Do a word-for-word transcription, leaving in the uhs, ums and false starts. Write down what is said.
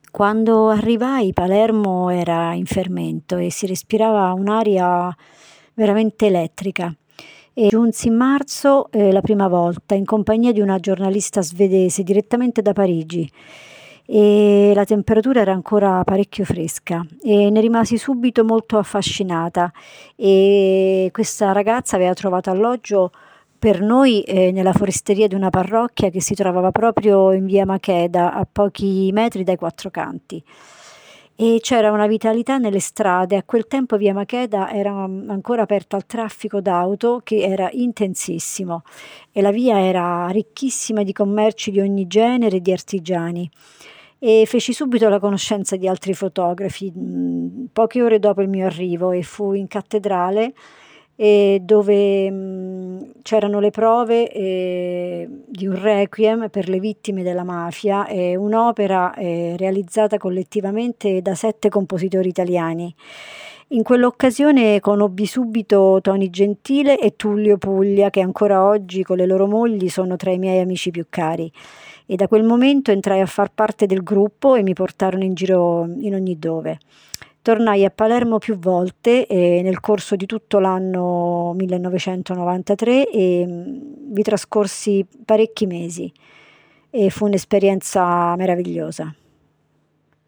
Quando arrivai Palermo era in fermento e si respirava un'aria veramente elettrica. E giunsi in marzo eh, la prima volta in compagnia di una giornalista svedese direttamente da Parigi e la temperatura era ancora parecchio fresca e ne rimasi subito molto affascinata e questa ragazza aveva trovato alloggio per noi eh, nella foresteria di una parrocchia che si trovava proprio in via Macheda, a pochi metri dai Quattro Canti. E c'era una vitalità nelle strade, a quel tempo via Macheda era mm, ancora aperta al traffico d'auto che era intensissimo e la via era ricchissima di commerci di ogni genere e di artigiani. E feci subito la conoscenza di altri fotografi, mm, poche ore dopo il mio arrivo e fu in cattedrale e dove mh, c'erano le prove eh, di un requiem per le vittime della mafia, e un'opera eh, realizzata collettivamente da sette compositori italiani. In quell'occasione conobbi subito Toni Gentile e Tullio Puglia, che ancora oggi con le loro mogli sono tra i miei amici più cari. E da quel momento entrai a far parte del gruppo e mi portarono in giro in ogni dove. Tornai a Palermo più volte eh, nel corso di tutto l'anno millenovecentonovantatré e mh, vi trascorsi parecchi mesi e fu un'esperienza meravigliosa.